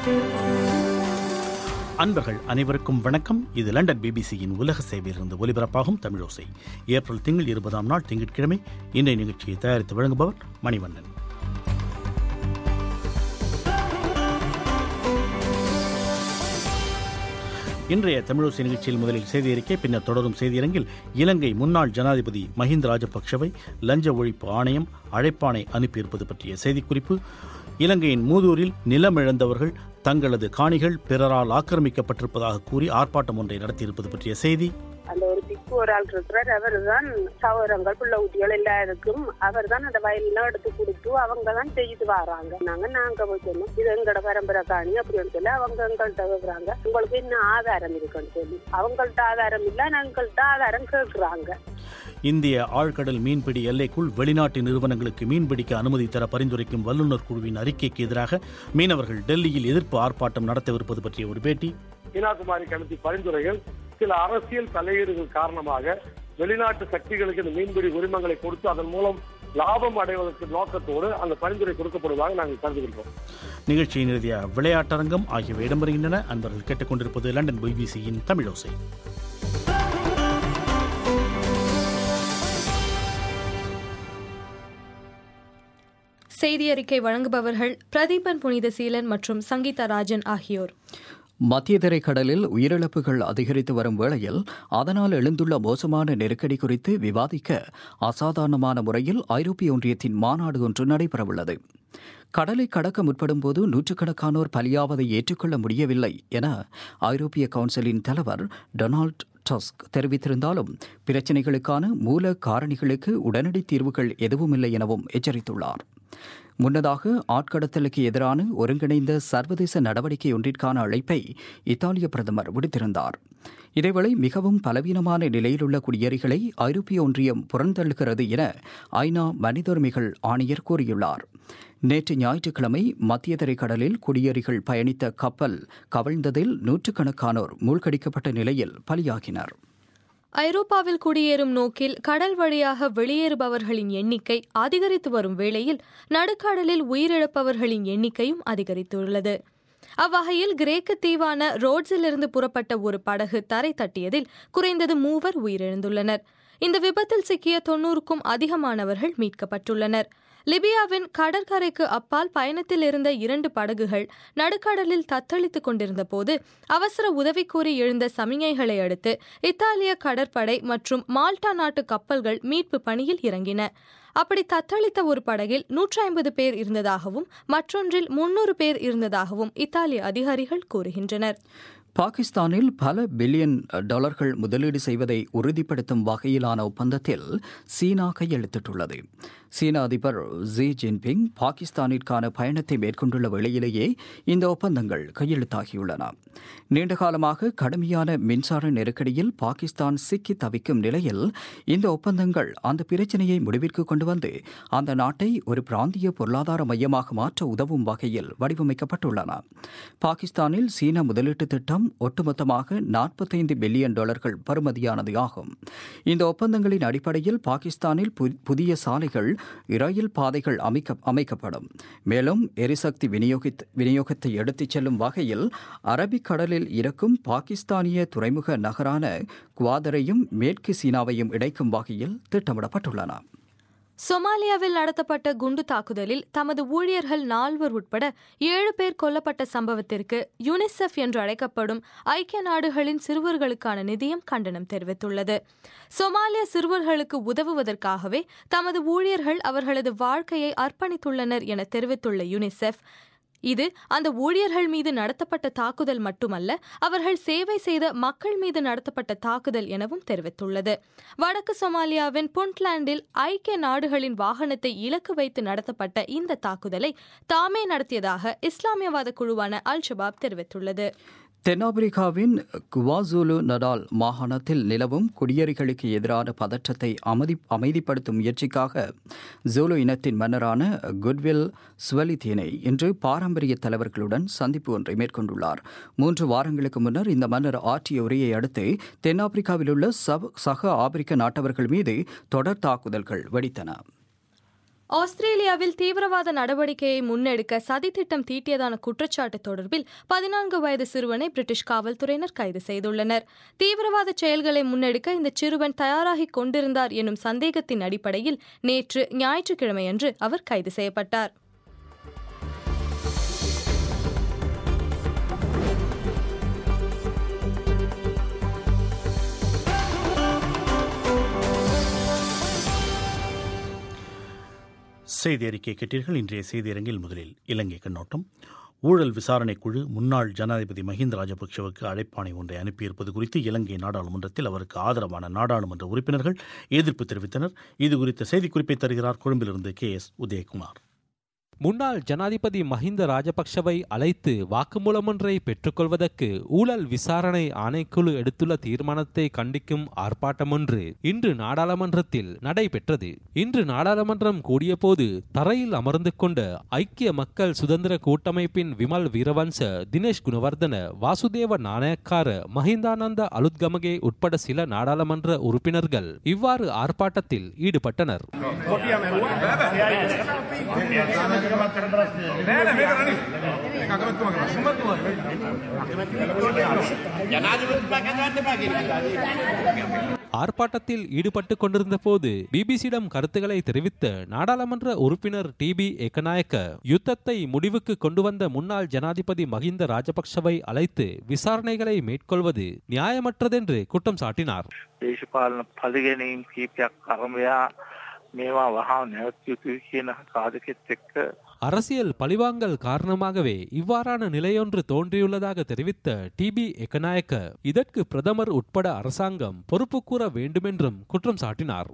அன்பர்கள் அனைவருக்கும் வணக்கம். இது லண்டன் பிபிசியின் உலக சேவையிலிருந்து ஒலிபரப்பாகும் தமிழோசை. ஏப்ரல் திங்கள் 20ஆம் நாள் திங்கட்கிழமை. இன்றைய நிகழ்ச்சியை தயாரித்து வழங்குபவர் மணிவண்ணன். இன்றைய தமிழோசை நிகழ்ச்சியில் முதலில் செய்தி அறிக்கை, பின்னர் தொடரும் செய்தியரங்கில் இலங்கை முன்னாள் ஜனாதிபதி மஹிந்த ராஜபக்சவை லஞ்ச ஒழிப்பு ஆணையம் அழைப்பாணை அனுப்பியிருப்பது பற்றிய செய்திக்குறிப்பு, இலங்கையின் மூதூரில் நிலமிழந்தவர்கள் தங்களது காணிகள் பிறரால் ஆக்கிரமிக்கப்பட்டிருப்பதாக கூறி ஆர்ப்பாட்டம் ஒன்றை நடத்தியிருப்பது பற்றிய செய்தி, அந்த ஒரு பிக்கு ஒரு ஆள் இருக்கிறார், அவர் தான் சவரங்கள் பிள்ளை ஊட்டிகள் எல்லாருக்கும் அவர் தான் அந்த வயல்லாம் எடுத்து கொடுத்து அவங்க தான் செய்து வராங்க. நாங்க போய் சொன்னோம், இது எங்களோட பரம்பரை காணி அப்படின்னு சொல்லி அவங்க எங்கள்கிட்ட கேட்குறாங்க, உங்களுக்கு என்ன ஆதாரம் இருக்குன்னு சொல்லி. அவங்கள்ட்ட ஆதாரம் இல்லை, எங்கள்கிட்ட ஆதாரம் கேட்குறாங்க. இந்திய ஆழ்கடல் மீன்பிடி எல்லைக்குள் வெளிநாட்டு நிறுவனங்களுக்கு மீன்பிடிக்க அனுமதி தர பரிந்துரைக்கும் வல்லுநர் குழுவின் அறிக்கைக்கு எதிராக மீனவர்கள் டெல்லியில் எதிர்ப்பு ஆர்ப்பாட்டம் நடத்தவிருப்பது பற்றிய ஒரு பேட்டி, கன்னியாகுமரி கமிட்டி பரிந்துரைகள் சில அரசியல் தலையீடுகள் காரணமாக வெளிநாட்டு சக்திகளுக்கு இந்த மீன்பிடி உரிமங்களை கொடுத்து அதன் மூலம் லாபம் அடைவதற்கு நோக்கத்தோடு அந்த பரிந்துரை கொடுக்கப்படுவதாக நாங்கள் கருதுகின்றோம். நிகழ்ச்சியின் இறுதியாக விளையாட்டரங்கம் ஆகியவை இடம்பெறுகின்றன. அன்பர்கள் கேட்டுக்கொண்டிருப்பது லண்டன் பிபிசியின் தமிழோசை. செய்தி அறிக்கை வழங்குபவர்கள் பிரதீபன் புனிதசீலன் மற்றும் சங்கீதா ராஜன் ஆகியோர். மத்திய தரைக்கடலில் உயிரிழப்புகள் அதிகரித்து வரும் வேளையில் அதனால் எழுந்துள்ள மோசமான நெருக்கடி குறித்து விவாதிக்க அசாதாரணமான முறையில் ஐரோப்பிய ஒன்றியத்தின் மாநாடு ஒன்று நடைபெறவுள்ளது. கடலை கடக்க முற்படும் போது நூற்றுக்கணக்கானோர் பலியாவதை ஏற்றுக்கொள்ள முடியவில்லை என ஐரோப்பிய கவுன்சிலின் தலைவர் டொனால்ட் டஸ்க் தெரிவித்திருந்தாலும் பிரச்சினைகளுக்கான மூல காரணிகளுக்கு உடனடி தீர்வுகள் எதுவுமில்லை எனவும் எச்சரித்துள்ளார். முன்னதாக ஆட்கடத்தலுக்கு எதிரான ஒருங்கிணைந்த சர்வதேச நடவடிக்கை ஒன்றிற்கான அழைப்பை இத்தாலிய பிரதமர் விடுத்திருந்தார். இதேவேளை மிகவும் பலவீனமான நிலையில் உள்ள குடியேறிகளை ஐரோப்பிய ஒன்றியம் புறந்தள்ளுகிறது என ஐநா மனித உரிமைகள் ஆணையர் கூறியுள்ளார். நேற்று ஞாயிற்றுக்கிழமை மத்திய தரைக்கடலில் குடியேறிகள் பயணித்த கப்பல் கவிழ்ந்ததில் நூற்றுக்கணக்கானோர் மூழ்கடிக்கப்பட்ட நிலையில் பலியாகினர். ஐரோப்பாவில் குடியேறும் நோக்கில் கடல் வழியாக வெளியேறுபவர்களின் எண்ணிக்கை அதிகரித்து வரும் வேளையில் நடுக்கடலில் உயிரிழப்பவர்களின் எண்ணிக்கையும் அதிகரித்துள்ளது. அவ்வகையில் கிரேக்க தீவான ரோட்ஸிலிருந்து புறப்பட்ட ஒரு படகு தரை தட்டியதில் குறைந்தது 3 உயிரிழந்துள்ளனர். இந்த விபத்தில் சிக்கிய 90க்கும் அதிகமானவர்கள் மீட்கப்பட்டுள்ளனர். லிபியாவின் கடற்கரைக்கு அப்பால் பயணத்தில் இருந்த 2 படகுகள் நடுக்கடலில் தத்தளித்துக் கொண்டிருந்த போது அவசர உதவி கோரி எழுந்த சமிஞைகளை அடுத்து இத்தாலிய கடற்படை மற்றும் மால்டா நாட்டு கப்பல்கள் மீட்பு பணியில் இறங்கின. அப்படி தத்தளித்த ஒரு படகில் 150 பேர் இருந்ததாகவும் மற்றொன்றில் 300 பேர் இருந்ததாகவும் இத்தாலிய அதிகாரிகள் கூறுகின்றனர். பாகிஸ்தானில் பல பில்லியன் டாலர்கள் முதலீடு செய்வதை உறுதிப்படுத்தும் வகையிலான ஒப்பந்தத்தில் சீனா கையெழுத்திட்டுள்ளது. சீன அதிபர் ஜி ஜின்பிங் பாகிஸ்தானிற்கான பயணத்தை மேற்கொண்டுள்ள வேளையிலேயே இந்த ஒப்பந்தங்கள் கையெழுத்தாகியுள்ளன. நீண்டகாலமாக கடுமையான மின்சார நெருக்கடியில் பாகிஸ்தான் சிக்கி தவிக்கும் நிலையில் இந்த ஒப்பந்தங்கள் அந்த பிரச்சினையை முடிவிற்கு கொண்டு வந்து அந்த நாட்டை ஒரு பிராந்திய பொருளாதார மையமாக மாற்ற உதவும் வகையில் வடிவமைக்கப்பட்டுள்ளன. பாகிஸ்தானில் சீன முதலீட்டு திட்டம் ஒட்டுமொத்தமாக 45 பில்லியன் டாலர்கள் பெறுமதியானது ஆகும். இந்த ஒப்பந்தங்களின் அடிப்படையில் பாகிஸ்தானில் புதிய சாலைகள், ரயில் பாதைகள் அமைக்கப்படும். மேலும் எரிசக்தி விநியோகத்தை எடுத்துச் செல்லும் வகையில் அரபிக்கடலில் இருக்கும் பாகிஸ்தானிய துறைமுக நகரான குவாதரையும் மேற்கு சீனாவையும் இணைக்கும் வகையில் திட்டமிடப்பட்டுள்ளன. சொமாலியாவில் நடத்தப்பட்ட குண்டு தாக்குதலில் தமது ஊழியர்கள் 4 உட்பட 7 பேர் கொல்லப்பட்ட சம்பவத்திற்கு யுனிசெஃப் என்று அழைக்கப்படும் ஐக்கிய நாடுகளின் சிறுவர்களுக்கான நிதியம் கண்டனம் தெரிவித்துள்ளது. சொமாலிய சிறுவர்களுக்கு உதவுவதற்காகவே தமது ஊழியர்கள் அவர்களது வாழ்க்கையை அர்ப்பணித்துள்ளனர் என தெரிவித்துள்ள யுனிசெஃப், இது அந்த ஊழியர்கள் மீது நடத்தப்பட்ட தாக்குதல் மட்டுமல்ல, அவர்கள் சேவை செய்த மக்கள் மீது நடத்தப்பட்ட தாக்குதல் எனவும் தெரிவித்துள்ளது. வடக்கு சொமாலியாவின் புண்ட்லாண்டில் ஐக்கிய நாடுகளின் வாகனத்தை இலக்கு வைத்து நடத்தப்பட்ட இந்த தாக்குதலை தாமே நடத்தியதாக இஸ்லாமியவாத குழுவான அல் ஷபாப் தெரிவித்துள்ளது. தென்னாப்பிரிக்காவின் குவாசூலு நடால் மாகாணத்தில் நிலவும் குடியேறிகளுக்கு எதிரான பதற்றத்தை அமைதிப்படுத்தும் முயற்சிக்காக ஜூலு இனத்தின் மன்னரான குட்வில் ஸ்வலிதீனை இன்று பாரம்பரிய தலைவர்களுடன் சந்திப்பு ஒன்றை மேற்கொண்டுள்ளார். 3 வாரங்களுக்கு முன்னர் இந்த மன்னர் ஆற்றிய உரையை அடுத்து தென்னாப்பிரிக்காவில் உள்ள சக ஆப்பிரிக்க நாட்டவர்கள் மீது தொடர் தாக்குதல்கள் வெடித்தன. ஆஸ்திரேலியாவில் தீவிரவாத நடவடிக்கையை முன்னெடுக்க சதித்திட்டம் தீட்டியதான குற்றச்சாட்டு தொடர்பில் 14 வயது சிறுவனை பிரிட்டிஷ் காவல்துறையினர் கைது செய்துள்ளனர். தீவிரவாத செயல்களை முன்னெடுக்க இந்த சிறுவன் தயாராகிக் கொண்டிருந்தார் எனும் சந்தேகத்தின் அடிப்படையில் நேற்று ஞாயிற்றுக்கிழமையன்று அவர் கைது செய்யப்பட்டார். செய்தி அறிக்கை கேட்டீர்கள். இன்றைய செய்தியரங்கில் முதலில் இலங்கை கண்ணோட்டம். ஊழல் விசாரணைக் குழு முன்னாள் ஜனாதிபதி மஹிந்த ராஜபக்சவுக்கு அழைப்பாணை ஒன்றை அனுப்பியிருப்பது குறித்து இலங்கை நாடாளுமன்றத்தில் அவருக்கு ஆதரவான நாடாளுமன்ற உறுப்பினர்கள் எதிர்ப்பு தெரிவித்தனர். இதுகுறித்த செய்திக்குறிப்பை தருகிறார் கொழும்பிலிருந்து KS உதயகுமார். முன்னாள் ஜனாதிபதி மஹிந்த ராஜபக்சவை அழைத்து வாக்குமூலமொன்றை பெற்றுக்கொள்வதற்கு ஊழல் விசாரணை ஆணைக்குழு எடுத்துள்ள தீர்மானத்தை கண்டிக்கும் ஆர்ப்பாட்டம் ஒன்று இன்று நாடாளுமன்றத்தில் நடைபெற்றது. இன்று நாடாளுமன்றம் கூடியபோது தரையில் அமர்ந்து கொண்ட ஐக்கிய மக்கள் சுதந்திர கூட்டமைப்பின் விமல் வீரவன்ச, தினேஷ் குணவர்தன, வாசுதேவ நாணயக்கார, மஹிந்தானந்த அலுத்கமகே உட்பட சில நாடாளுமன்ற உறுப்பினர்கள் இவ்வாறு ஆர்ப்பாட்டத்தில் ஈடுபட்டனர். ஆர்ப்பாட்டத்தில் ஈடுபட்டுக் கொண்டிருந்த போது பிபிசியிடம் கருத்துக்களை தெரிவித்த நாடாளுமன்ற உறுப்பினர் TB ஏகநாயக்க, யுத்தத்தை முடிவுக்கு கொண்டு வந்த முன்னாள் ஜனாதிபதி மஹிந்த ராஜபக்சவை அழைத்து விசாரணைகளை மேற்கொள்வது நியாயமற்றதென்று குற்றம் சாட்டினார். அரசியல் பழிவாங்கல் காரணமாகவே இவ்வாறான நிலையொன்று தோன்றியுள்ளதாக தெரிவித்த TB ஏகநாயக்க, இதற்கு பிரதமர் உட்பட அரசாங்கம் பொறுப்பு கூற வேண்டுமென்றும் குற்றம் சாட்டினார்.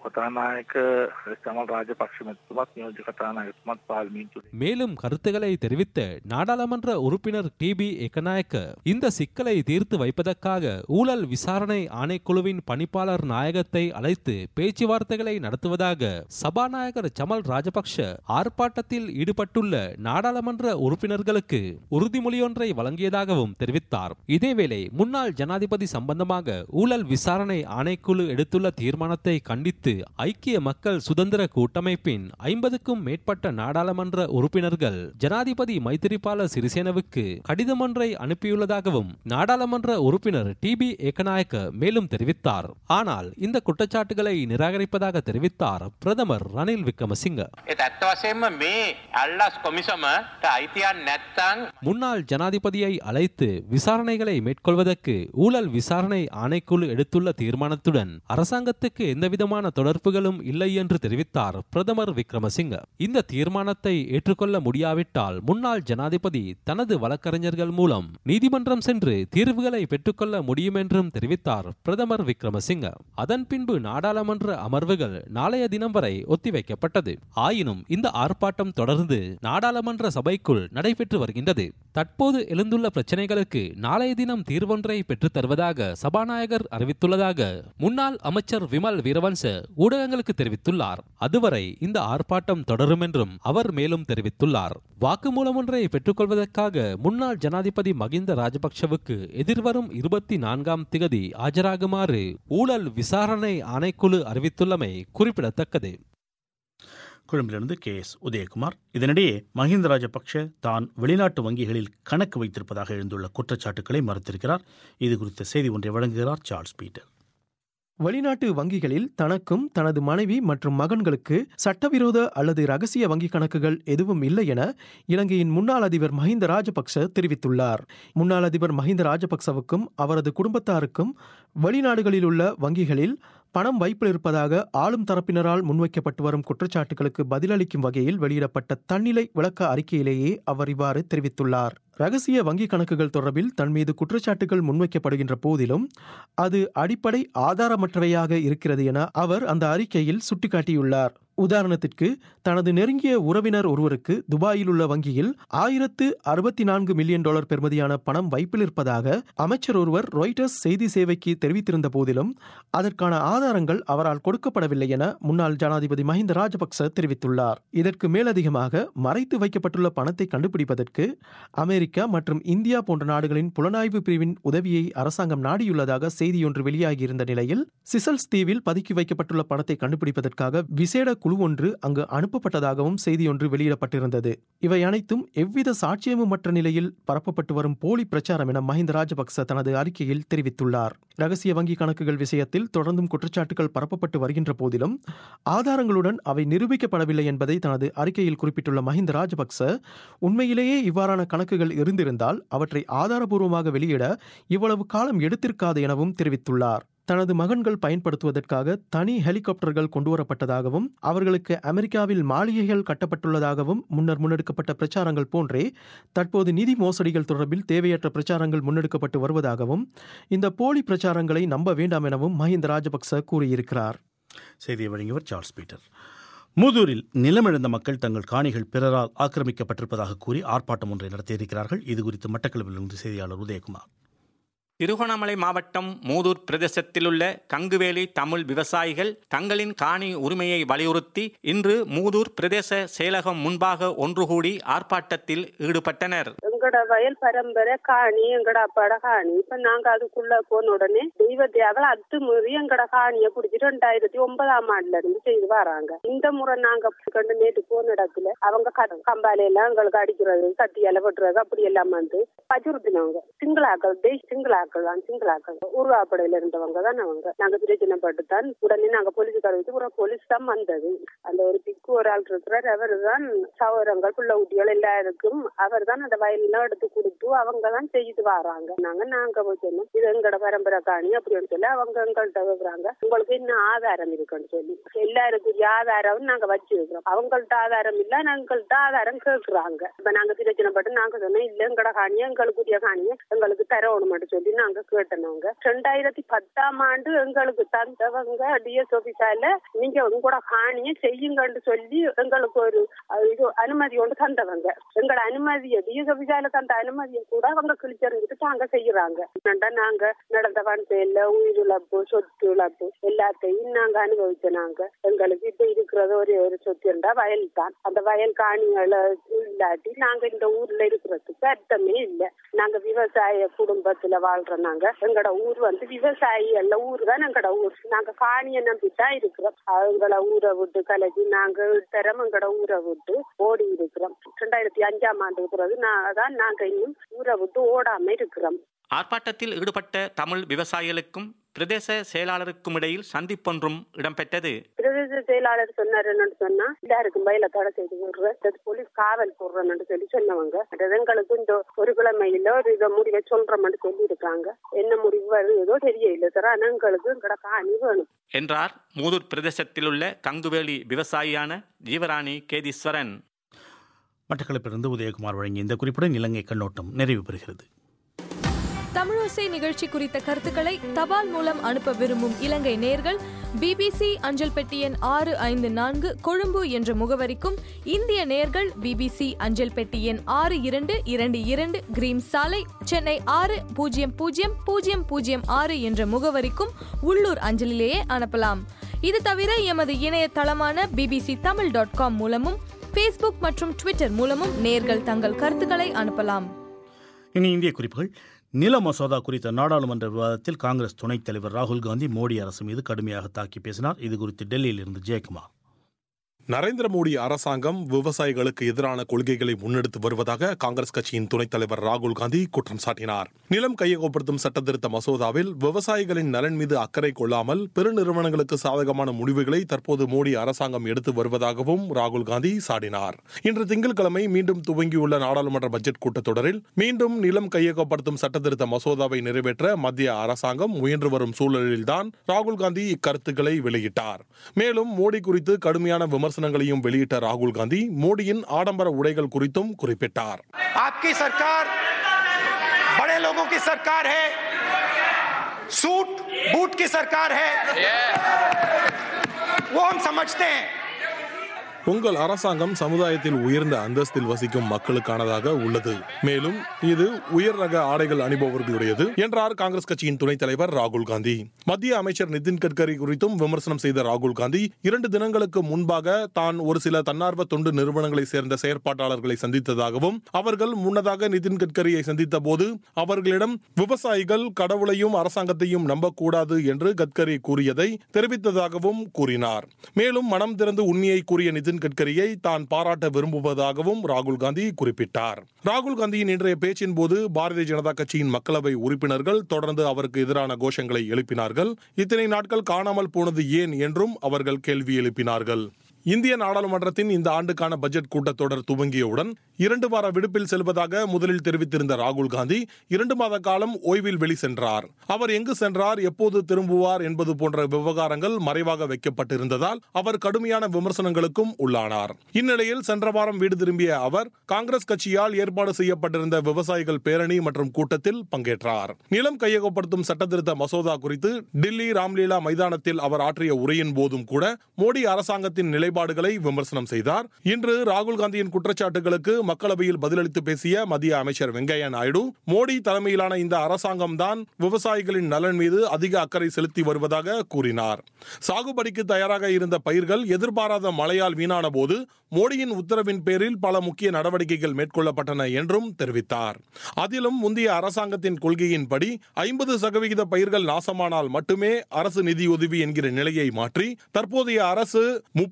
மேலும் கருத்துக்களை தெரிவித்த நாடாளுமன்ற உறுப்பினர் TB ஏகநாயக்க, இந்த சிக்கலை தீர்த்து வைப்பதற்காக ஊழல் விசாரணை ஆணைக்குழுவின் பணிப்பாளர் நாயகத்தை அழைத்து பேச்சுவார்த்தைகளை நடத்துவதாக சபாநாயகர் சமல் ராஜபக்ஷ ஆர்ப்பாட்டத்தில் ஈடுபட்டுள்ள நாடாளுமன்ற உறுப்பினர்களுக்கு உறுதிமொழியொன்றை வழங்கியதாகவும் தெரிவித்தார். இதேவேளை முன்னாள் ஜனாதிபதி சம்பந்தமாக ஊழல் விசாரணை ஆணைக்குழு எடுத்துள்ள தீர்மானத்தை கண்டித்து ஐக்கிய மக்கள் சுதந்திர கூட்டமைப்பின் 50க்கும் மேற்பட்ட நாடாளுமன்ற உறுப்பினர்கள் ஜனாதிபதி மைத்திரிபால சிறிசேனவுக்கு கடிதம் ஒன்றை அனுப்பியுள்ளதாகவும் நாடாளுமன்ற உறுப்பினர் TB ஏகநாயக்க மேலும் தெரிவித்தார். ஆனால் இந்த குற்றச்சாட்டுகளை நிராகரிப்பதாக தெரிவித்தார் பிரதமர் ரணில் விக்ரமசிங்க. முன்னாள் ஜனாதிபதியை அழைத்து விசாரணைகளை மேற்கொள்வதற்கு ஊழல் விசாரணை ஆணைக்குழு எடுத்துள்ள தீர்மானத்துடன் அரசாங்கத்துக்கு எந்தவிதமான தொடர்புகளும் இல்லை என்று தெரிவித்தார் பிரதமர் விக்ரமசிங்க. இந்த தீர்மானத்தை ஏற்றுக்கொள்ள முடியாவிட்டால் முன்னாள் ஜனாதிபதி தனது வழக்கறிஞர்கள் மூலம் நீதிமன்றம் சென்று தீர்வுகளை பெற்றுக்கொள்ள முடியும் என்றும் தெரிவித்தார் பிரதமர் விக்ரமசிங்க. அதன் பின்பு நாடாளுமன்ற அமர்வுகள் நாளைய தினம் வரை ஒத்திவைக்கப்பட்டது. ஆயினும் இந்த ஆர்ப்பாட்டம் தொடர்ந்து நாடாளுமன்ற சபைக்குள் நடைபெற்று வருகின்றது. தற்போது எழுந்துள்ள பிரச்சனைகளுக்கு நாளைய தினம் தீர்வொன்றை பெற்றுத் தருவதாக சபாநாயகர் அறிவித்துள்ளதாக முன்னாள் அமைச்சர் விமல் வீரவன்ச ஊடகங்களுக்கு தெரிவித்துள்ளார். அதுவரை இந்த ஆர்ப்பாட்டம் தொடரும் என்றும் அவர் மேலும் தெரிவித்துள்ளார். வாக்குமூலம் ஒன்றை பெற்றுக்கொள்வதற்காக முன்னாள் ஜனாதிபதி மஹிந்த ராஜபக்சவுக்கு எதிர்வரும் 24ஆம் திகதி ஆஜராகுமாறு ஊழல் விசாரணை ஆணைக்குழு அறிவித்துள்ளமை குறிப்பிடத்தக்கது. கொழும்பிலிருந்து KS உதயகுமார். இதனிடையே மஹிந்த ராஜபக்ஷ தான் வெளிநாட்டு வங்கிகளில் கணக்கு வைத்திருப்பதாக எழுந்துள்ள குற்றச்சாட்டுக்களை மறுத்திருக்கிறார். இது குறித்த செய்தி ஒன்றை வழங்குகிறார் சார்ல்ஸ் பீட்டர். வெளிநாட்டு வங்கிகளில் தனக்கும் தனது மனைவி மற்றும் மகன்களுக்கு சட்டவிரோத அல்லது ரகசிய வங்கிக் கணக்குகள் எதுவும் இல்லை என இலங்கையின் முன்னாள் அதிபர் மஹிந்த ராஜபக்ச தெரிவித்துள்ளார். முன்னாள் அதிபர் மஹிந்த ராஜபக்சவுக்கும் அவரது குடும்பத்தாருக்கும் வெளிநாடுகளில் உள்ள வங்கிகளில் பணம் வைப்பில் இருப்பதாக ஆளும் தரப்பினரால் முன்வைக்கப்பட்டு வரும் குற்றச்சாட்டுகளுக்கு பதிலளிக்கும் வகையில் வெளியிடப்பட்ட தன்னிலை விளக்க அறிக்கையிலேயே அவர் இவ்வாறு தெரிவித்துள்ளார். ரகசிய வங்கிக் கணக்குகள் தொடர்பில் தன் மீது குற்றச்சாட்டுகள் முன்வைக்கப்படுகின்ற போதிலும் அது அடிப்படை ஆதாரமற்றவையாக இருக்கிறது என அவர் அந்த அறிக்கையில் சுட்டிக்காட்டியுள்ளார். உதாரணத்திற்கு, தனது நெருங்கிய உறவினர் ஒருவருக்கு துபாயில் உள்ள வங்கியில் $1064 மில்லியன் பெறுமதியான பணம் வைப்பில் இருப்பதாக அமைச்சர் ஒருவர் ராய்ட்டர்ஸ் செய்தி சேவைக்கு தெரிவித்திருந்த போதிலும் அதற்கான ஆதாரங்கள் அவரால் கொடுக்கப்படவில்லை என முன்னாள் ஜனாதிபதி மஹிந்த ராஜபக்ச தெரிவித்துள்ளார். இதற்கு மேலதிகமாக மறைத்து வைக்கப்பட்டுள்ள பணத்தை கண்டுபிடிப்பதற்கு அமெரிக்கா மற்றும் இந்தியா போன்ற நாடுகளின் புலனாய்வு பிரிவின் உதவியை அரசாங்கம் நாடியுள்ளதாக செய்தியொன்று வெளியாகியிருந்த நிலையில் சிசல்ஸ் தீவில் பதுக்கி வைக்கப்பட்டுள்ள பணத்தை கண்டுபிடிப்பதற்காக விசேட குழு ஒன்று அங்கு அனுப்பப்பட்டதாகவும் செய்தியொன்று வெளியிடப்பட்டிருந்தது. இவை அனைத்தும் எவ்வித சாட்சியமுமற்ற நிலையில் பரப்பப்பட்டு வரும் போலி பிரச்சாரம் என மஹிந்த ராஜபக்ச தனது அறிக்கையில் தெரிவித்துள்ளார். ரகசிய வங்கி கணக்குகள் விஷயத்தில் தொடர்ந்தும் குற்றச்சாட்டுகள் பரப்பப்பட்டு வருகின்ற போதிலும் ஆதாரங்களுடன் அவை நிரூபிக்கப்படவில்லை என்பதை தனது அறிக்கையில் குறிப்பிட்டுள்ள மஹிந்த ராஜபக்ச, உண்மையிலேயே இவ்வாறான கணக்குகள் இருந்திருந்தால் அவற்றை ஆதாரபூர்வமாக வெளியிட இவ்வளவு காலம் எடுத்திருக்காது எனவும் தெரிவித்துள்ளார். தனது மகன்கள் பயன்படுத்துவதற்காக தனி ஹெலிகாப்டர்கள் கொண்டுவரப்பட்டதாகவும் அவர்களுக்கு அமெரிக்காவில் மாளிகைகள் கட்டப்பட்டுள்ளதாகவும் முன்னர் முன்னெடுக்கப்பட்ட பிரச்சாரங்கள் போன்றே தற்போது நிதி மோசடிகள் தொடர்பில் தேவையற்ற பிரச்சாரங்கள் முன்னெடுக்கப்பட்டு வருவதாகவும் இந்த போலி பிரச்சாரங்களை நம்ப வேண்டாம் எனவும் மஹிந்த ராஜபக்ச கூறியிருக்கிறார். செய்தியை வழங்கியவர் சார்ல்ஸ் பீட்டர். மூதூரில் நிலமிழந்த மக்கள் தங்கள் காணிகள் பிறரால் ஆக்கிரமிக்கப்பட்டிருப்பதாக கூறி ஆர்ப்பாட்டம் ஒன்றை நடத்தியிருக்கிறார்கள். இதுகுறித்து மட்டக்களப்பிலிருந்து செய்தியாளர் உதயகுமார். திருகோணமலை மாவட்டம் மூதூர் பிரதேசத்திலுள்ள கங்குவேலி தமிழ் விவசாயிகள் தங்களின் காணி உரிமையை வலியுறுத்தி இன்று மூதூர் பிரதேச செயலகம் முன்பாக ஒன்று கூடி ஆர்ப்பாட்டத்தில் ஈடுபட்டனர். எங்கட வயல் பரம்பரை காணி, எங்கட அப்பாட காணி. இப்ப நாங்க அதுக்குள்ள போன உடனே தெய்வத்தியாக அத்துமீறி எங்கட காணியை பிடிச்சி 2009ஆம் ஆண்டுல இருந்து செய்து வராங்க. இந்த முறை நாங்க கண்டு நேற்று போன இடத்துல அவங்க கம்பாலையெல்லாம் எங்களுக்கு அடிக்கிறது, கத்தியால வெட்டுறது அப்படி எல்லாம் வந்து பச்சுறுத்தினவங்க. சிங்களாக்கள் உருவாப்படையில இருந்தவங்க தான் அவங்க. நாங்க பிரச்சனைப்பட்டு தான் உடனே நாங்க போலீஸ் அறிவித்து போலீஸ் தான் வந்தது. அந்த ஒரு பிக்கு ஒரு ஆள் இருக்கிறார், அவர் தான் சவரங்கள் பிள்ளை ஊட்டிகள் எல்லாருக்கும் அவர் தான் அந்த வயல்லாம் எடுத்து கொடுத்து அவங்க தான் செய்து வராங்க. நாங்க போய் சொன்னோம், இது எங்கட பரம்பரை காணி அப்படின்னு சொல்லி அவங்க எங்கள்கிட்ட வைக்கிறாங்க. உங்களுக்கு என்ன ஆதாரம் இருக்குன்னு சொல்லி எல்லாருக்கும் ஆதாரம் நாங்க வச்சிருக்கிறோம். அவங்கள்ட்ட ஆதாரம் இல்ல, எங்கள்கிட்ட ஆதாரம் கேட்கிறாங்க. இப்ப நாங்க பிரச்சனைப்பட்டு நாங்க சொன்னோம், இல்ல எங்கட காணியை எங்களுக்குரிய காணியை எங்களுக்கு தரணும் சொல்லி நாங்க கேட்டனவங்க. 2010ஆம் ஆண்டு எங்களுக்கு தந்தவங்க டிஎஸ் ஆபீஸால நீங்க உங்களோட காணியை செய்யுங்கன்னு சொல்லி எங்களுக்கு ஒரு இது அனுமதி ஒன்று தந்தவங்க. எங்களோட அனுமதியை டிஎஸ் ஆபீஸால தந்த அனுமதியை கூட அவங்க கிழிச்சறிஞ்சிட்டு தாங்க செய்யறாங்க. நாங்க நடந்த வன்செயல்ல உயிரிழப்பு, சொத்து இழப்பு எல்லாத்தையும் நாங்க அனுபவிச்சோம். நாங்க எங்களுக்கு இப்ப இருக்கிறது ஒரு சொத்து இருந்தா வயல் தான். அந்த வயல் காணிகளை இல்லாட்டி நாங்க இந்த ஊர்ல இருக்கிறதுக்கு அர்த்தமே இல்லை. நாங்க விவசாய குடும்பத்துல வாழ்றோம். நாங்க எங்கட ஊர் வந்து விவசாயிகள் ஊர் தான் எங்கட ஊர். நாங்க காணியை நம்பித்தான் இருக்கிறோம். எங்களை ஊரை விட்டு கலக்கி நாங்க தரம் எங்கட ஊரை விட்டு ஓடி இருக்கிறோம். 2005ஆம் ஆண்டுக்கு பிறகு நாங்க இன்னும் ஊரை விட்டு ஓடாம இருக்கிறோம். ஆர்ப்பாட்டத்தில் ஈடுபட்ட தமிழ் விவசாயிகளுக்கும் பிரதேச செயலாளருக்கும் இடையில் சந்திப்பொன்றும் இடம்பெற்றது. பிரதேச செயலாளர் சொன்னார் என்னன்னு சொன்னா, எல்லாருக்கும் வயல தடை செய்து விடுற போலீஸ் காவல் போடுறேன்னு சொல்லி சொன்னவங்க. எங்களுக்கு இந்த ஒரு கிழமையில ஒரு இதை முடிவை சொல்றோம்னு சொல்லி இருக்காங்க. என்ன முடிவு வருதோ தெரியல சார், ஆனா எங்களுக்கு எங்கட காணி வேணும் என்றார் மூதூர் பிரதேசத்தில் உள்ள கங்குவேலி விவசாயியான ஜீவராணி கேதீஸ்வரன். மட்டக்களப்பிலிருந்து உதயகுமார் வழங்கிய இந்த குறிப்புடன் இலங்கை கண்ணோட்டம் நிறைவு பெறுகிறது. தமிழோசை நிகழ்ச்சி குறித்த கருத்துக்களை தபால் மூலம் அனுப்ப விரும்பும் இலங்கை நேயர்கள் BBC அஞ்சல் பெட்டி எண் 654 கொழும்பு என்ற முகவரிக்கும், இந்திய நேயர்கள் BBC அஞ்சல் பெட்டி எண் 6222 கிரீம் சாலை, சென்னை 600006 என்ற முகவரிக்கும் உள்ளூர் அஞ்சலிலேயே அனுப்பலாம். இது தவிர எமது இணையதளமான bbctamil.com மூலமும் Facebook மற்றும் ட்விட்டர் மூலமும் நேயர்கள் தங்கள் கருத்துக்களை அனுப்பலாம். இனி இந்திய குறிப்புகள். நில மசோதா குறித்த நாடாளுமன்ற விவாதத்தில் காங்கிரஸ் துணைத் தலைவர் ராகுல் காந்தி மோடி அரசு மீது கடுமையாக தாக்கி பேசினார். இது குறித்து டெல்லியில் இருந்து ஜெயக்குமார். நரேந்திர மோடி அரசாங்கம் விவசாயிகளுக்கு எதிரான கொள்கைகளை முன்னெடுத்து வருவதாக காங்கிரஸ் கட்சியின் துணைத் தலைவர் ராகுல் காந்தி குற்றம் சாட்டினார். நிலம் கையகப்படுத்தும் சட்டத்திருத்த மசோதாவில் விவசாயிகளின் நலன் மீது அக்கறை கொள்ளாமல் பெருநிறுவனங்களுக்கு சாதகமான முடிவுகளை தற்போது மோடி அரசாங்கம் எடுத்து வருவதாகவும் ராகுல் காந்தி சாடினார். இன்று திங்கட்கிழமை மீண்டும் துவங்கியுள்ள நாடாளுமன்ற பட்ஜெட் கூட்டத்தொடரில் மீண்டும் நிலம் கையகப்படுத்தும் சட்டத்திருத்த மசோதாவை நிறைவேற்ற மத்திய அரசாங்கம் முயன்று வரும் சூழலில்தான் ராகுல் காந்தி இக்கருத்துக்களை வெளியிட்டார். மேலும் மோடி குறித்து கடுமையான விமர்சனங்களையும் வெளியிட்ட ராகுல் காந்தி மோடியின் ஆடம்பர உடைகள் குறித்தும் குறிப்பிட்டார். आपकी सरकार बड़े लोगों की सरकार है, सूट बूट की सरकार है, वो हम समझते हैं. உங்கள் அரசாங்கம் சமுதாயத்தில் உயர்ந்த அந்தஸ்தில் வசிக்கும் மக்களுக்கானதாக உள்ளது, மேலும் இது உயர் ரக ஆடைகள் அணிபவர்களுடையது என்றார் காங்கிரஸ் கட்சியின் துணைத் தலைவர் ராகுல் காந்தி. மத்திய அமைச்சர் நிதின் கட்கரி குறித்தும் விமர்சனம் செய்த ராகுல் காந்தி 2 தினங்களுக்கு முன்பாக தான் ஒரு சில தன்னார்வ தொண்டு நிறுவனங்களை சேர்ந்த செயற்பாட்டாளர்களை சந்தித்ததாகவும், அவர்கள் முன்னதாக நிதின் கட்கரியை சந்தித்த போது அவர்களிடம் விவசாயிகள் கடவுளையும் அரசாங்கத்தையும் நம்பக்கூடாது என்று கட்கரி கூறியதை தெரிவித்ததாகவும் கூறினார். மேலும் மனம் திறந்து உண்மையை கூறிய நிதின் கட்கரியை தான் பாராட்ட விரும்புவதாகவும் ராகுல் காந்தி குறிப்பிட்டார். ராகுல் காந்தியின் இன்றைய பேச்சின் போது பாரதிய ஜனதா கட்சியின் மக்களவை உறுப்பினர்கள் தொடர்ந்து அவருக்கு எதிரான கோஷங்களை எழுப்பினார்கள். இத்தனை நாட்கள் காணாமல் போனது ஏன் என்றும் அவர்கள் கேள்வி எழுப்பினார்கள். இந்திய நாடாளுமன்றத்தின் இந்த ஆண்டுக்கான பட்ஜெட் கூட்டத்தொடர் துவங்கியவுடன் 2 வார விடுப்பில் செல்வதாக முதலில் தெரிவித்திருந்த ராகுல் காந்தி 2 மாத காலம் ஓய்வில் வெளி சென்றார். அவர் எங்கு சென்றார், எப்போது திரும்புவார் என்பது போன்ற விவகாரங்கள் மறைவாக வைக்கப்பட்டிருந்ததால் அவர் கடுமையான விமர்சனங்களுக்கும் உள்ளானார். இந்நிலையில் சென்ற வாரம் வீடு திரும்பிய அவர் காங்கிரஸ் கட்சியால் ஏற்பாடு செய்யப்பட்டிருந்த விவசாயிகள் பேரணி மற்றும் கூட்டத்தில் பங்கேற்றார். நிலம் கையகப்படுத்தும் சட்டத்திருத்த மசோதா குறித்து டில்லி ராம்லீலா மைதானத்தில் அவர் ஆற்றிய உரையின் போதும் கூட மோடி அரசாங்கத்தின் நிலைப்பாடுகளை விமர்சனம் செய்தார். இன்று ராகுல் காந்தியின் குற்றச்சாட்டுகளுக்கு மக்களவையில் பதிலளித்து பேசிய மத்திய அமைச்சர் வெங்கையா நாயுடு, மோடி தலைமையிலான இந்த அரசாங்கம் தான் விவசாயிகளின் நலன் மீது அதிக அக்கறை செலுத்தி வருவதாக கூறினார். சாகுபடிக்கு தயாராக இருந்த பயிர்கள் எதிர்பாராத மழையால் வீணான போது மோடியின் உத்தரவின் பேரில் பல முக்கிய நடவடிக்கைகள் மேற்கொள்ளப்பட்டன என்றும் தெரிவித்தார். அதிலும் முந்தைய அரசாங்கத்தின் கொள்கையின்படி 50% பயிர்கள் நாசமானால் மட்டுமே அரசு நிதியுதவி என்கிற நிலையை மாற்றி தற்போதைய அரசு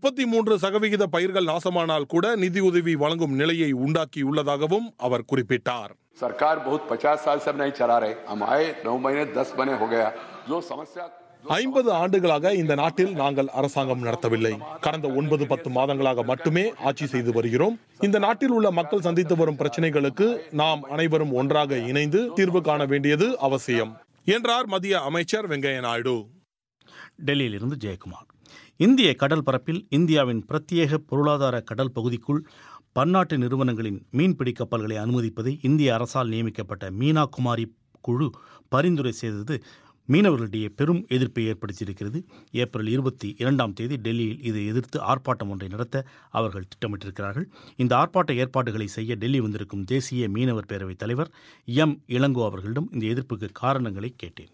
33% பயிர்கள் நாசமானால் கூட நிதியுதவி வழங்கும் நிலையை உண்டாக்கியுள்ளதாகவும் அவர் குறிப்பிட்டார். सरकार बहुत 50 साल से नहीं चला रहे, हम आए 9 महीने 10 महीने हो गया. जो समस्या 50 ஆண்டுகளாக இந்த நாட்டில் நாங்கள் அரசாங்கம் நடத்தவில்லை. கடந்த 9-10 மாதங்களாக மட்டுமே ஆட்சி செய்து வருகிறோம். இந்த நாட்டில் உள்ள மக்கள் சந்தித்து வரும் பிரச்சனைகளுக்கு நாம் அனைவரும் ஒன்றாக இணைந்து தீர்வு காண வேண்டியது அவசியம் என்றார் மத்திய அமைச்சர் வெங்கையா நாயுடு. டெல்லியிலிருந்து ஜெயக்குமார். இந்திய கடல் பரப்பில் இந்தியாவின் பிரத்யேக பொருளாதார கடல் பகுதிக்குள் பன்னாட்டு நிறுவனங்களின் மீன்பிடி கப்பல்களை அனுமதிப்பதை இந்திய அரசால் நியமிக்கப்பட்ட மீனா குமாரி குழு பரிந்துரை செய்தது மீனவர்களிடையே பெரும் எதிர்ப்பை ஏற்படுத்தியிருக்கிறது. ஏப்ரல் 22ஆம் தேதி டெல்லியில் இதை எதிர்த்து ஆர்ப்பாட்டம் ஒன்றை நடத்த அவர்கள் திட்டமிட்டிருக்கிறார்கள். இந்த ஆர்ப்பாட்ட ஏற்பாடுகளை செய்ய டெல்லி வந்திருக்கும் தேசிய மீனவர் பேரவைத் தலைவர் எம் இளங்கோ அவர்களிடம் இந்த எதிர்ப்புக்கு காரணங்களை கேட்டேன்.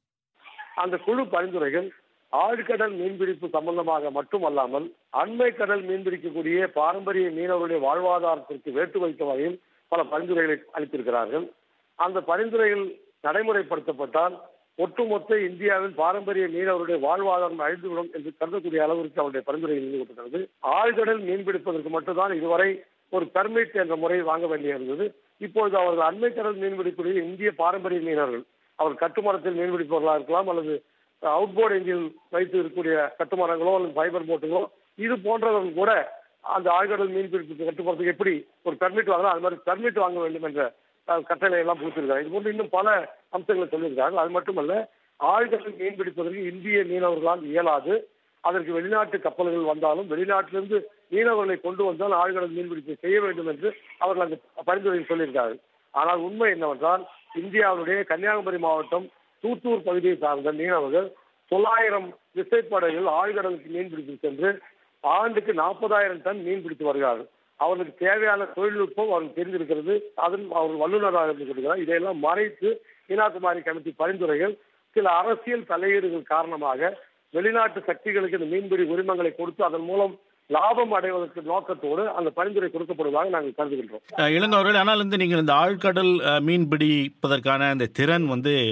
அந்த குழு பரிந்துரைகள் ஆழ்கடல் மீன்பிடிப்பு சம்பந்தமாக மட்டுமல்லாமல் அண்மை கடல் மீன்பிடிக்கக்கூடிய பாரம்பரிய மீனவர்களுடைய வாழ்வாதாரத்திற்கு வேட்டு வைத்த வகையில் பல பரிந்துரைகளை அளித்திருக்கிறார்கள். அந்த பரிந்துரைகள் நடைமுறைப்படுத்தப்பட்டால் ஒட்டுமொத்த இந்தியாவில் பாரம்பரிய மீனவருடைய வாழ்வாதாரம் அழிந்துவிடும் என்று கருதக்கூடிய அளவிற்கு அவருடைய பரிந்துரைகள் எழுதப்பட்டது. ஆழ்கடல் மீன்பிடிப்பதற்கு மட்டும்தான் இதுவரை ஒரு பெர்மிட் என்ற முறை வாங்க வேண்டியிருந்தது. இப்பொழுது அவர்கள் அண்மை கடல் மீன்பிடிக்கூடிய இந்திய பாரம்பரிய மீனவர்கள், அவர் கட்டுமரத்தில் மீன்பிடிப்பவர்களாக இருக்கலாம், அல்லது அவுட்போர்ட் என்ஜின் வைத்து இருக்கக்கூடிய கட்டுமரங்களோ அல்லது ஃபைபர் போட்டுகளோ, இது போன்றவர்கள் கூட அந்த ஆழ்கடல் மீன்பிடிப்பு கட்டுமரத்துக்கு எப்படி ஒரு பெர்மிட் வாங்கலாம், அது மாதிரி பெர்மிட் வாங்க வேண்டும் என்ற கட்டளை எல்லாம் கொடுத்திருக்காங்க. இது போன்று இன்னும் பல அம்சங்களை சொல்லியிருக்காங்க. அது மட்டுமல்ல, ஆழ்கடல் மீன்பிடிப்பதற்கு இந்திய மீனவர்களால் இயலாது. அதற்கு வெளிநாட்டு கப்பல்கள் வந்தாலும் வெளிநாட்டிலிருந்து மீனவர்களை கொண்டு வந்தால் ஆழ்கடல் மீன்பிடிப்பை செய்ய வேண்டும் என்று அவர்கள் அந்த பரிந்துரையில் சொல்லியிருக்கார்கள். ஆனால் உண்மை என்னவென்றால், இந்தியாவுடைய கன்னியாகுமரி மாவட்டம் தூத்தூர் பகுதியை சார்ந்த மீனவர்கள் 900 விசைப்படகுகள் ஆழ்கடலுக்கு மீன்பிடித்து சென்று ஆண்டுக்கு 40,000 டன் மீன் பிடித்து வருகிறார்கள். அவர்களுக்கு தேவையான தொழில்நுட்பம் அவர்களுக்கு தெரிந்திருக்கிறது. அதில் அவர்கள் வல்லுநராக இருந்திருக்கிறார். இதையெல்லாம் மறைத்து மீனாகுமாரி கமிட்டி பரிந்துரைகள் சில அரசியல் தலையீடுகள் காரணமாக வெளிநாட்டு சக்திகளுக்கு இந்த மீன்பிடி உரிமங்களை கொடுத்து அதன் மூலம் லாபம் அடைவதற்கு நோக்கத்தோடு அந்த பரிந்துரை கொடுக்கப்படுவதாக நாங்கள் கருதுகின்றோம். இளங்கோவர்கள், ஆனால் நீங்கள் இந்த ஆழ்கடல் மீன் பிடிப்பதற்கான அந்த திறன்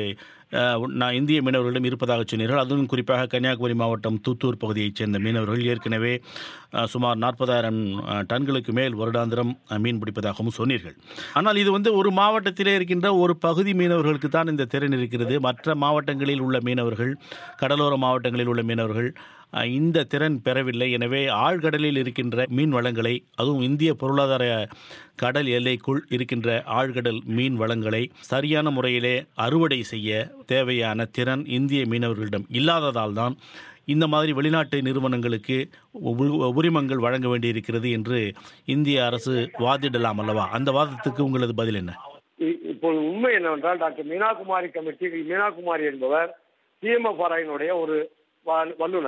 நான் இந்திய மீனவர்களிடம் இருப்பதாக சொன்னீர்கள். அதுவும் குறிப்பாக கன்னியாகுமரி மாவட்டம் தூத்தூர் பகுதியைச் சேர்ந்த மீனவர்கள் ஏற்கனவே சுமார் 40,000 டன்களுக்கு மேல் வருடாந்திரம் மீன் பிடிப்பதாகவும் சொன்னீர்கள். ஆனால் இது ஒரு மாவட்டத்திலே இருக்கின்ற ஒரு பகுதி மீனவர்களுக்கு தான் இந்த திறன் இருக்கிறது. மற்ற மாவட்டங்களில் உள்ள மீனவர்கள், கடலோர மாவட்டங்களில் உள்ள மீனவர்கள் இந்த திறன் பெறவில்லை. எனவே ஆழ்கடலில் இருக்கின்ற மீன் வளங்களை, அதுவும் இந்திய பொருளாதார கடல் எல்லைக்குள் இருக்கின்ற ஆழ்கடல் மீன் வளங்களை சரியான முறையிலே அறுவடை செய்ய தேவையான திறன் இந்திய மீனவர்களிடம் இல்லாததால் தான் இந்த மாதிரி வெளிநாட்டு நிறுவனங்களுக்கு உரிமங்கள் வழங்க வேண்டியிருக்கிறது என்று இந்திய அரசு வாதிடலாம் அல்லவா? அந்த வாதத்துக்கு உங்களது பதில் என்ன? இப்போது உண்மை என்னவென்றால், டாக்டர் மீனாகுமாரி கமிட்டி, மீனாகுமாரி என்பவர் சிஎம்எஃப்ஆர்ஐனுடைய ஒரு வல்லுநர்.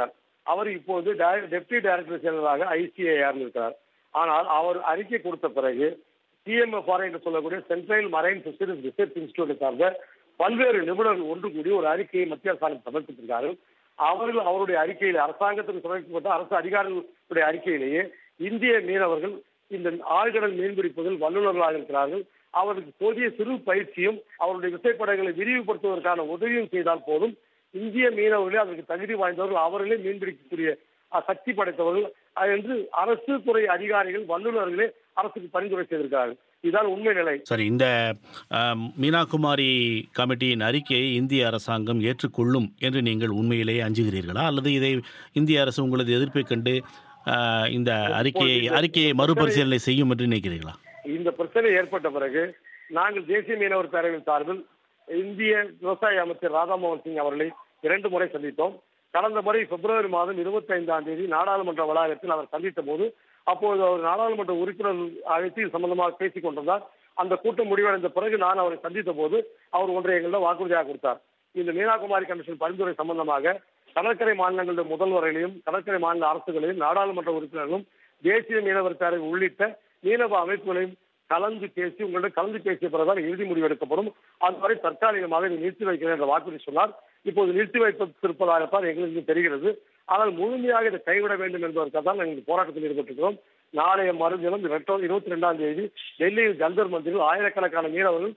அவர் இப்போது டெப்டி டைரக்டர் ஜெனரலாக ICAR இருக்கிறார். ஆனால் அவர் அறிக்கை கொடுத்த பிறகு CMFR என்று சொல்லக்கூடிய சென்ட்ரல் மரைன் ஃபிஷரிஸ் ரிசர்ச் இன்ஸ்டிடியூட்டை சார்ந்த பல்வேறு நிபுணர்கள் ஒன்று கூடி ஒரு அறிக்கையை மத்திய அரசாங்கம் சமர்ப்பித்திருக்கிறார்கள். அவர்கள் அவருடைய அறிக்கையில் அரசாங்கத்துக்கு சமர்ப்பிக்கப்பட்ட அரசு அதிகாரிகளுடைய அறிக்கையிலேயே இந்திய மீனவர்கள் இந்த ஆழ்கடல் மீன்பிடிப்பதில் வல்லுநர்களாக இருக்கிறார்கள். அவருக்கு போதிய சிறு பயிற்சியும் அவருடைய விசைப்படங்களை விரிவுபடுத்துவதற்கான உதவியும் செய்தால் போதும். இந்திய மீனவர்களே அதற்கு தகுதி வாய்ந்தவர்கள், அவர்களே மீன்பிடிக்கக்கூடிய சக்தி படைத்தவர்கள் என்று அரசு துறை அதிகாரிகள் வல்லுநர்களே அரசுக்கு பரிந்துரை செய்திருக்கிறார்கள். இதுதான் உண்மை நிலை. சரி, இந்த மீனாகுமாரி கமிட்டியின் அறிக்கையை இந்திய அரசாங்கம் ஏற்றுக்கொள்ளும் என்று நீங்கள் உண்மையிலேயே அஞ்சுகிறீர்களா, அல்லது இதை இந்திய அரசு உங்களது எதிர்ப்பை கண்டு இந்த அறிக்கையை மறுபரிசீலனை செய்யும் என்று நினைக்கிறீர்களா? இந்த பிரச்சனை ஏற்பட்ட பிறகு நாங்கள் தேசிய மீனவர் பேரவையின் சார்பில் இந்திய விவசாய அமைச்சர் ராதாமோகன் சிங் அவர்களை 2 முறை சந்தித்தோம். கடந்த முறை பிப்ரவரி மாதம் 25ஆம் தேதி நாடாளுமன்ற வளாகத்தில் அவர் சந்தித்த போது அப்போது அவர் நாடாளுமன்ற உறுப்பினர் அழைத்து சம்பந்தமாக பேசிக் கொண்டிருந்தார். அந்த கூட்டம் முடிவடைந்த பிறகு நான் அவரை சந்தித்த போது அவர் ஒன்றை எங்களிடம் வாக்குறுதியாக கொடுத்தார். இந்த மீனாகுமாரி கமிஷன் பரிந்துரை சம்பந்தமாக கடற்கரை மாநிலங்களுடைய முதல்வர்களையும் கடற்கரை மாநில அரசுகளையும் நாடாளுமன்ற உறுப்பினர்களும் தேசிய மீனவர் பேரவை உள்ளிட்ட மீனவ அமைப்புகளையும் கலந்து பேசிய பிறகுதான் இறுதி முடிவு எடுக்கப்படும். அதுவரை தற்காலிகமாக நிறுத்தி வைக்கிறேன் என்ற வாக்குறுதி சொன்னார். இப்போது நிறுத்தி வைத்திருப்பதாகத்தான் எங்களுக்கு தெரிகிறது. ஆனால் முழுமையாக இதை கைவிட வேண்டும் என்பதற்காக தான் நாங்கள் போராட்டத்தில் ஈடுபட்டிருக்கிறோம். நாளைய மறுதினம் 22ஆம் தேதி டெல்லியில் ஜந்தர் மந்திரில் ஆயிரக்கணக்கான மீனவர்கள்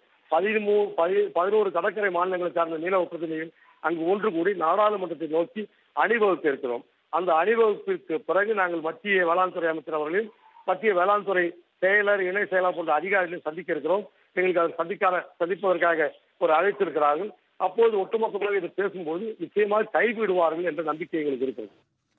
11 கடற்கரை மாநிலங்களை சார்ந்த மீனவ பிரதிநிதிகள் அங்கு ஒன்று கூடி நாடாளுமன்றத்தை நோக்கி அணிவகுக்க இருக்கிறோம். அந்த அணிவகுப்பிற்கு பிறகு நாங்கள் மத்திய வேளாண் துறை அமைச்சர் அவர்களையும் மத்திய வேளாண் துறை செயலர், இணை செயலர் போன்ற அதிகாரிகளையும் சந்திக்க இருக்கிறோம். எங்களுக்கு அதை சந்திப்பதற்காக ஒரு அழைத்திருக்கிறார்கள். அப்போது ஒட்டுமொத்தமாக இதை பேசும்போது நிச்சயமாக கைவிடுவார்கள் என்ற நம்பிக்கை எங்களுக்கு இருக்கிறது.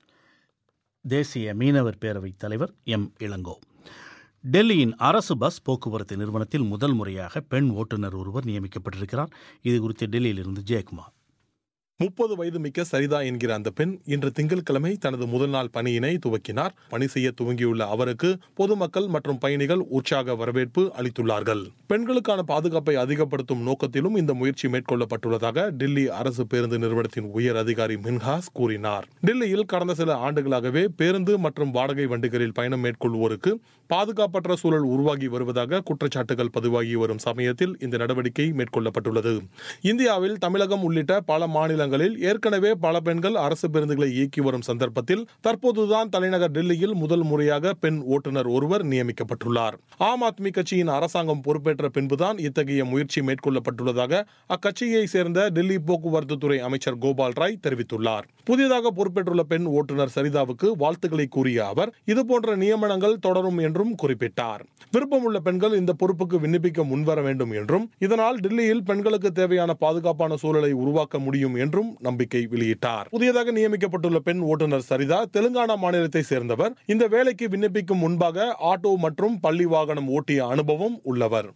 தேசிய மீனவர் பேரவைத் தலைவர் இளங்கோ. டெல்லியின் அரசு பஸ் போக்குவரத்து நிறுவனத்தில் முதல் முறையாக பெண் ஓட்டுநர் ஒருவர் நியமிக்கப்பட்டிருக்கிறார். இது குறித்து டெல்லியிலிருந்து ஜெயக்குமார். 30 வயது மிக்க சரிதா என்கிற அந்த பெண் இன்று திங்கட்கிழமை தனது முதல் நாள் பணியினை துவக்கினார். பணி செய்ய துவங்கியுள்ள அவருக்கு பொதுமக்கள் மற்றும் பயணிகள் உற்சாக வரவேற்பு அளித்துள்ளார்கள். பெண்களுக்கான பாதுகாப்பை அதிகப்படுத்தும் நோக்கத்திலும் இந்த முயற்சி மேற்கொள்ளப்பட்டுள்ளதாக டெல்லி அரசு பேருந்து நிறுவனத்தின் உயர் அதிகாரி மின்ஹாஸ் கூறினார். டெல்லியில் கடந்த சில ஆண்டுகளாகவே பேருந்து மற்றும் வாடகை வண்டிகளில் பயணம் மேற்கொள்வோருக்கு பாதுகாப்பற்ற சூழல் உருவாகி வருவதாக குற்றச்சாட்டுகள் பதிவாகி வரும் சமயத்தில் இந்த நடவடிக்கை மேற்கொள்ளப்பட்டுள்ளது. இந்தியாவில் தமிழகம் உள்ளிட்ட பல மாநிலங்களில் ஏற்கனவே பல பெண்கள் அரசு பேருந்துகளை இயக்கி வரும் சந்தர்ப்பத்தில் தற்போதுதான் தலைநகர் டெல்லியில் முதல் முறையாக பெண் ஓட்டுநர் ஒருவர் நியமிக்கப்பட்டுள்ளார். ஆம் ஆத்மி கட்சியின் அரசாங்கம் பொறுப்பேற்ற பின்புதான் இத்தகைய முயற்சி மேற்கொள்ளப்பட்டுள்ளதாக அக்கட்சியை சேர்ந்த டெல்லி போக்குவரத்து துறை அமைச்சர் கோபால் ராய் தெரிவித்துள்ளார். புதிதாக பொறுப்பேற்றுள்ள பெண் ஓட்டுநர் சரிதாவுக்கு வாழ்த்துக்களை கூறிய அவர் இதுபோன்ற நியமனங்கள் தொடரும் என்றும் குறிப்பிட்டார். விருப்பமுள்ள பெண்கள் இந்த பொறுப்புக்கு விண்ணப்பிக்க முன்வர வேண்டும் என்றும் இதனால் டெல்லியில் பெண்களுக்கு தேவையான பாதுகாப்பான சூழலை உருவாக்க முடியும் என்றும் நம்பிக்கை வெளியிட்டார். புதியதாக நியமிக்கப்பட்டுள்ள பெண் ஓட்டுநர் சரிதா தெலுங்கானா மாநிலத்தை சேர்ந்தவர். இந்த வேலைக்கு விண்ணப்பிக்கும் முன்பாக ஆட்டோ மற்றும் பள்ளி வாகனம் ஓட்டிய அனுபவம் உள்ளவர்.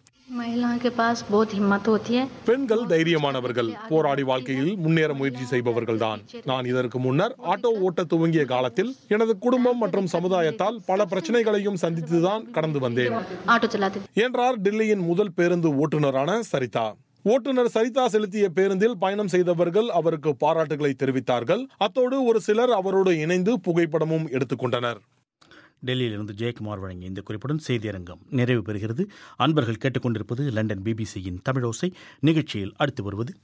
பெண்கள் தைரியமானவர்கள், போராடி வாழ்க்கையில் முன்னேற முயற்சி செய்பவர்கள் தான். நான் இதற்கு முன்னர் ஆட்டோ ஓட்ட துவங்கிய காலத்தில் எனது குடும்பம் மற்றும் சமுதாயத்தால் பல பிரச்சனைகளையும் சந்தித்துதான் கடந்து வந்தேன் என்றார் டெல்லியின் முதல் பேருந்து ஓட்டுநரான சரிதா. ஓட்டுநர் சரிதா செலுத்திய பேருந்தில் பயணம் செய்தவர்கள் அவருக்கு பாராட்டுகளை தெரிவித்தார்கள். அத்தோடு ஒரு சிலர் அவரோடு இணைந்து புகைப்படமும் எடுத்துக்கொண்டனர். டெல்லியிலிருந்து ஜெயக்குமார் வழங்கிய இந்த குறிப்புடன் செய்தியரங்கம் நிறைவு பெறுகிறது. அன்பர்கள் கேட்டுக்கொண்டிருப்பது லண்டன் பிபிசியின் தமிழோசை. நிகழ்ச்சியில் அடுத்து வருவது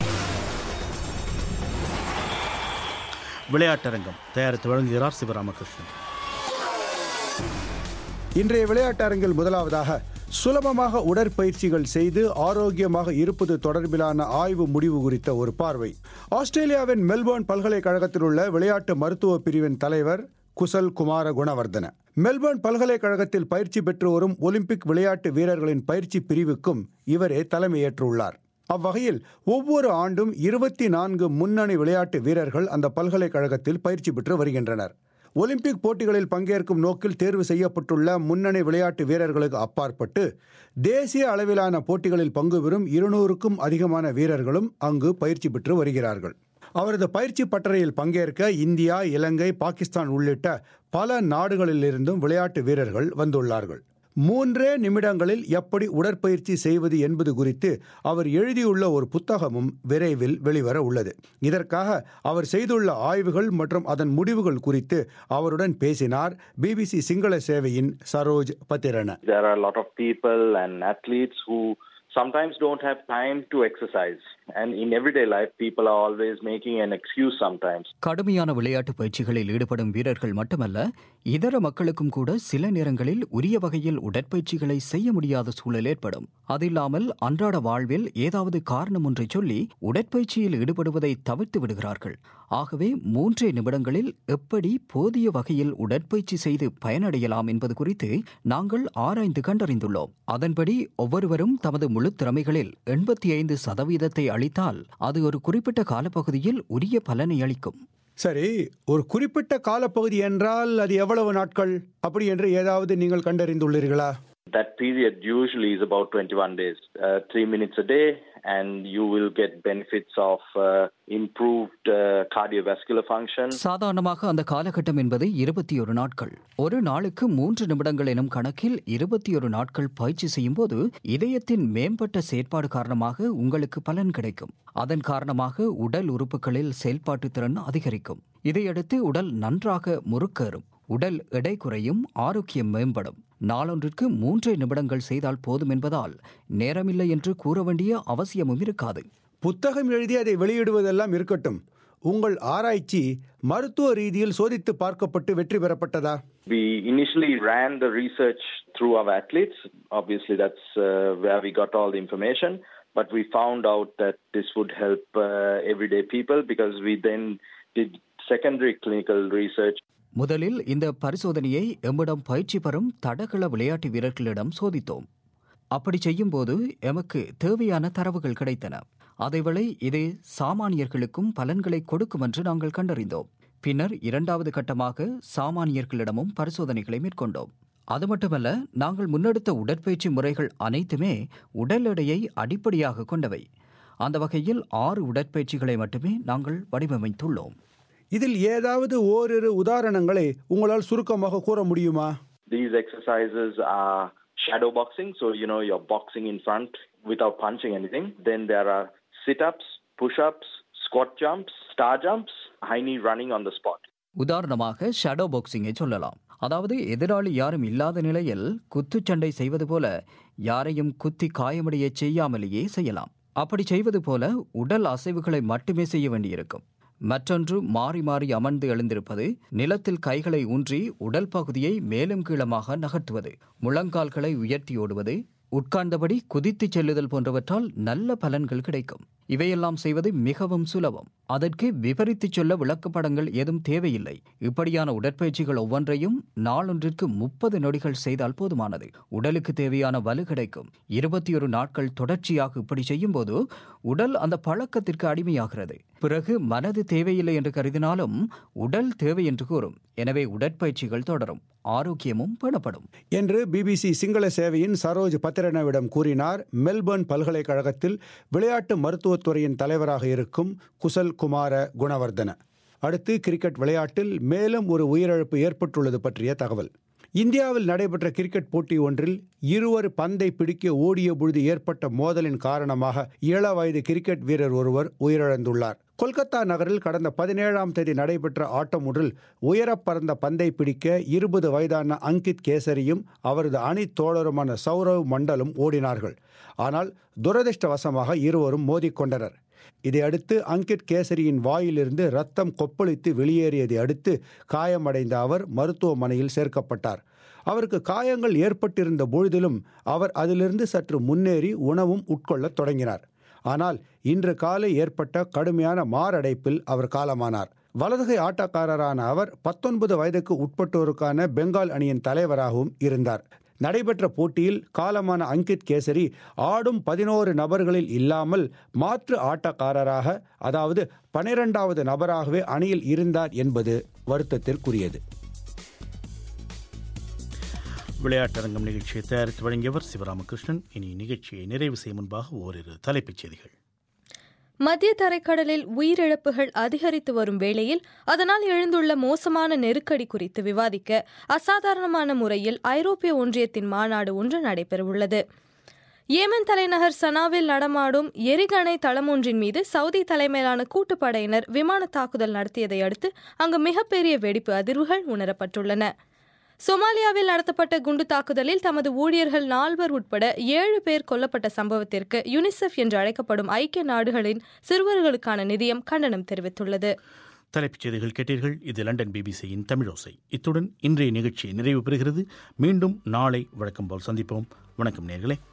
விளையாட்டரங்கம். தயாரித்து வழங்குகிறார் சிவராமகிருஷ்ணன். இன்றைய விளையாட்டரங்கில் முதலாவதாக சுலபமாக உடற்பயிற்சிகள் செய்து ஆரோக்கியமாக இருப்பது தொடர்பிலான ஆய்வு முடிவு குறித்த ஒரு பார்வை. ஆஸ்திரேலியாவின் மெல்போர்ன் பல்கலைக்கழகத்தில் உள்ள விளையாட்டு மருத்துவ பிரிவின் தலைவர் குசல் குமார குணவர்தன மெல்போர்ன் பல்கலைக்கழகத்தில் பயிற்சி பெற்று வரும் ஒலிம்பிக் விளையாட்டு வீரர்களின் பயிற்சி பிரிவுக்கும் இவரே தலைமையேற்றுள்ளார். அவ்வகையில் ஒவ்வொரு ஆண்டும் 24 முன்னணி விளையாட்டு வீரர்கள் அந்த பல்கலைக்கழகத்தில் பயிற்சி பெற்று வருகின்றனர். ஒலிம்பிக் போட்டிகளில் பங்கேற்கும் நோக்கில் தேர்வு செய்யப்பட்டுள்ள முன்னணி விளையாட்டு வீரர்களுக்கு அப்பாற்பட்டு தேசிய அளவிலான போட்டிகளில் பங்கு பெறும் 200க்கும் அதிகமான வீரர்களும் அங்கு பயிற்சி பெற்று வருகிறார்கள். அவரது பயிற்சி பட்டறையில் பங்கேற்க இந்தியா, இலங்கை, பாகிஸ்தான் உள்ளிட்ட பல நாடுகளிலிருந்தும் விளையாட்டு வீரர்கள் வந்துள்ளார்கள். 3 நிமிடங்களில் எப்படி உடற்பயிற்சி செய்வது என்பது குறித்து அவர் எழுதியுள்ள ஒரு புத்தகமும் விரைவில் வெளிவர உள்ளது. இதற்காக அவர் செய்துள்ள ஆய்வுகள் மற்றும் அதன் முடிவுகள் குறித்து அவருடன் பேசினார் பிபிசி சிங்கள சேவையின் Saroj Pathirana. There are a lot of people and athletes who sometimes don't have time to exercise, and in everyday life people are always making an excuse sometimes. கடுமையான விளையாட்டு பயிற்சிகளில் ஈடுபடும் வீரர்கள் மட்டுமல்ல, இதர மக்களுக்கும் கூட சில நேரங்களில் உரிய வகையில் உடற்பயிற்சிகளை செய்ய முடியாத சூழல் ஏற்படும். அதில்லாமல் அன்றாட வாழ்வில் ஏதாவது காரணம் ஒன்றை சொல்லி உடற்பயிற்சியில் ஈடுபடுவதை தவிர்த்து விடுகிறார்கள். ஆகவே 3 நிமிடங்களில் எப்படி போதிய வகையில் உடற்பயிற்சி செய்து பயனடையலாம் என்பது குறித்து நாங்கள் ஆராய்ந்து கண்டறிந்துள்ளோம். அதன்படி ஒவ்வொருவரும் தமது முழு திறமைகளில் 85% அளித்தால் அது ஒரு குறிப்பிட்ட காலப்பகுதியில் உரிய பலனை அளிக்கும். சரி, ஒரு குறிப்பிட்ட காலப்பகுதி என்றால் அது எவ்வளவு நாட்கள் அப்படி என்று ஏதாவது நீங்கள் கண்டறிந்துள்ளீர்களா? That period usually is about 21 days, 3 minutes a day, and you will get benefits of improved cardiovascular function. சாதாரணமாக அந்த காலகட்டம் என்பது 21 நாட்கள். ஒரு நாளுக்கு 3 நிமிடங்கள் எனும் கணக்கில் 21 நாட்கள் பயிற்சி செய்யும் போது இதயத்தின் மேம்பட்ட செயற்பாடு காரணமாக உங்களுக்கு பலன் கிடைக்கும். அதன் காரணமாக உடல் உறுப்புகளில் செயல்பாட்டு திறன் அதிகரிக்கும். இதையடுத்து உடல் நன்றாக முறுக்கேறும், உடல் எடை குறையும், ஆரோக்கியம் மேம்படும். நாளொன்றிற்கு 3 நிமிடங்கள் செய்தால் போதும் என்பதால் நேரமில்லை என்று கூற வேண்டிய அவசியமும் இருக்காது. புத்தகம் எழுதி அதை வெளியிடுவதெல்லாம் இருக்கட்டும், உங்கள் ஆராய்ச்சி மருத்துவ ரீதியில் சோதித்து பார்க்கப்பட்டு வெற்றி பெறப்பட்டதா? We initially ran the research through our athletes. Obviously that's where we got all the information, but we found out that this would help everyday people because we then did secondary clinical research. முதலில் இந்த பரிசோதனையை எம்மிடம் பயிற்சி பெறும் தடகள விளையாட்டு வீரர்களிடம் சோதித்தோம். அப்படி செய்யும்போது எமக்கு தேவையான தரவுகள் கிடைத்தன. அதேவேளை இது சாமானியர்களுக்கும் பலன்களை கொடுக்கும் என்று நாங்கள் கண்டறிந்தோம். பின்னர் 2வது கட்டமாக சாமானியர்களிடமும் பரிசோதனைகளை மேற்கொண்டோம். அது மட்டுமல்ல, நாங்கள் முன்னெடுத்த உடற்பயிற்சி முறைகள் அனைத்துமே உடல் எடையை அடிப்படையாக கொண்டவை. அந்த வகையில் 6 உடற்பயிற்சிகளை மட்டுமே நாங்கள் வடிவமைத்துள்ளோம். இதில் ஏதாவது ஓரிரு உதாரணங்களை உங்களால் சுருக்கமாக கூற முடியுமா? These exercises are shadow boxing, so you're boxing in front without punching anything. Then there are sit-ups, push-ups, squat jumps, star jumps, high knee running on the spot. உதாரணமாக ஷேடோ பாக்ஸிங்கை சொல்லலாம். அதாவது எதிராளி யாரும் இல்லாத நிலையில் குத்துச்சண்டை செய்வது போல யாரையும் குத்தி காயமடைய செய்யாமலேயே செய்யலாம். அப்படி செய்வது போல உடல் அசைவுகளை மட்டுமே செய்ய வேண்டியிருக்கும். மற்றொன்று மாறி மாறி அமர்ந்து எழுந்திருப்பது, நிலத்தில் கைகளை ஊன்றி உடல் பகுதியை மேலும் கீழமாக நகர்த்துவது, முழங்கால்களை உயர்த்தி ஓடுவது, உட்கார்ந்தபடி குதித்துச் செல்லுதல் போன்றவற்றால் நல்ல பலன்கள் கிடைக்கும். இவையெல்லாம் செய்வது மிகவும் சுலபம். அதற்கு விபரித்து சொல்ல விளக்கப்படங்கள் ஏதும் தேவையில்லை. இப்படியான உடற்பயிற்சிகள் ஒவ்வொன்றையும் நாளொன்றிற்கு 30 நொடிகள் செய்தால் போதுமானது. உடலுக்கு தேவையான வலு கிடைக்கும். 21 நாட்கள் தொடர்ச்சியாக இப்படி செய்யும் போது உடல் அந்த பழக்கத்திற்கு அடிமையாகிறது. பிறகு மனது தேவையில்லை என்று கருதினாலும் உடல் தேவை என்று கூறும். எனவே உடற்பயிற்சிகள் தொடரும், ஆரோக்கியமும் பேணப்படும் என்று பிபிசி சிங்கள சேவையின் சரோஜ் பத்திரனவிடம் கூறினார் மெல்பர்ன் பல்கலைக்கழகத்தில் விளையாட்டு மருத்துவத்துறையின் தலைவராக இருக்கும் குசல் குமார குணவர்தன. அடுத்து கிரிக்கெட் விளையாட்டில் மேலும் ஒரு உயிரிழப்பு ஏற்பட்டுள்ளது பற்றிய தகவல். இந்தியாவில் நடைபெற்ற கிரிக்கெட் போட்டி ஒன்றில் இருவர் பந்தை பிடிக்க ஓடிய பொழுது ஏற்பட்ட மோதலின் காரணமாக 7 வயது கிரிக்கெட் வீரர் ஒருவர் உயிரிழந்துள்ளார். கொல்கத்தா நகரில் கடந்த 17ஆம் தேதி நடைபெற்ற ஆட்டம் ஒன்றில் உயரப் பறந்த பந்தை பிடிக்க 20 வயதான அங்கித் கேசரியும் அவரது அணி தோழருமான சௌரவ் மண்டலும் ஓடினார்கள். ஆனால் துரதிர்ஷ்டவசமாக இருவரும் மோதிக்கொண்டனர். இதையடுத்து அங்கித் கேசரியின் வாயிலிருந்து ரத்தம் கொப்பளித்து வெளியேறியதை அடுத்து காயமடைந்த அவர் மருத்துவமனையில் சேர்க்கப்பட்டார். அவருக்கு காயங்கள் ஏற்பட்டிருந்த பொழுதிலும் அவர் அதிலிருந்து சற்று முன்னேறி உணவும் உட்கொள்ளத் தொடங்கினார். ஆனால் இன்று காலை ஏற்பட்ட கடுமையான மாரடைப்பில் அவர் காலமானார். வலதுகை ஆட்டக்காரரான அவர் 19 வயதுக்கு உட்பட்டோருக்கான பெங்கால் அணியின் தலைவராகவும் இருந்தார். நடைபெற்ற போட்டியில் காலமான அங்கித் கேசரி ஆடும் 11 நபர்களில் இல்லாமல் மாற்று ஆட்டக்காரராக, அதாவது 12வது நபராகவே அணியில் இருந்தார் என்பது வருத்தத்திற்குரியது. விளையாட்டரங்கம் நிகழ்ச்சியை தயாரித்து வழங்கியவர் சிவராமகிருஷ்ணன். இனி நிகழ்ச்சியை நிறைவு செய்யும் முன்பாக ஓரிரு தலைப்புச் செய்திகள். மத்திய தரைக்கடலில் உயிரிழப்புகள் அதிகரித்து வரும் வேளையில் அதனால் எழுந்துள்ள மோசமான நெருக்கடி குறித்து விவாதிக்க அசாதாரணமான முறையில் ஐரோப்பிய ஒன்றியத்தின் மாநாடு ஒன்று நடைபெறவுள்ளது. ஏமன் தலைநகர் சனாவில் நடமாடும் எரிகணை தளம் ஒன்றின் மீது சவுதி தலைமையிலான கூட்டுப்படையினர் விமான தாக்குதல் நடத்தியதை அடுத்து அங்கு மிகப்பெரிய வெடிப்பு அதிர்வுகள் உணரப்பட்டுள்ளன. சொமாலியாவில் நடத்தப்பட்ட குண்டு தாக்குதலில் தமது ஊழியர்கள் 4 உட்பட 7 பேர் கொல்லப்பட்ட சம்பவத்திற்கு யுனிசெஃப் என்று அழைக்கப்படும் ஐக்கிய நாடுகளின் சிறுவர்களுக்கான நிதியம் கண்டனம் தெரிவித்துள்ளது. தலைப்புச் செய்திகள் கேட்டீர்கள். இது லண்டன் பிபிசியின் தமிழோசை. இத்துடன் இன்றைய நிகழ்ச்சி நிறைவு பெறுகிறது. மீண்டும் நாளை வழக்கம் போல் சந்திப்போம். வணக்கம் நேயர்களே.